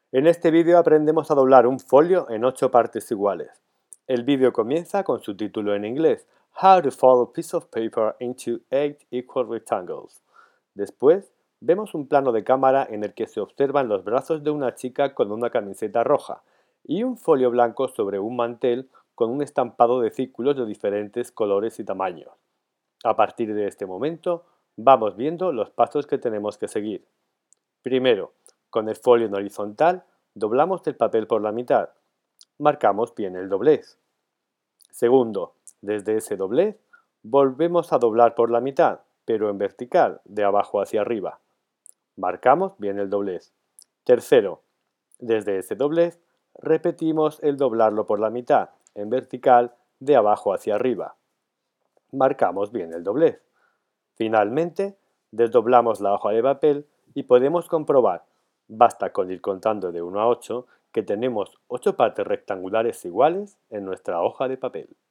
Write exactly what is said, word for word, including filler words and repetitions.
En este vídeo aprendemos a doblar un folio en ocho partes iguales. El vídeo comienza con su título en inglés, How to fold a piece of paper into eight equal rectangles. Después, vemos un plano de cámara en el que se observan los brazos de una chica con una camiseta roja y un folio blanco sobre un mantel con un estampado de círculos de diferentes colores y tamaños. A partir de este momento, vamos viendo los pasos que tenemos que seguir. Primero, con el folio en horizontal, doblamos el papel por la mitad. Marcamos bien el doblez. Segundo, desde ese doblez, volvemos a doblar por la mitad, pero en vertical, de abajo hacia arriba. Marcamos bien el doblez. Tercero, desde ese doblez, repetimos el doblarlo por la mitad, en vertical, de abajo hacia arriba. Marcamos bien el doblez. Finalmente, desdoblamos la hoja de papel y podemos comprobar, basta con ir contando de uno a ocho, que tenemos ocho partes rectangulares iguales en nuestra hoja de papel.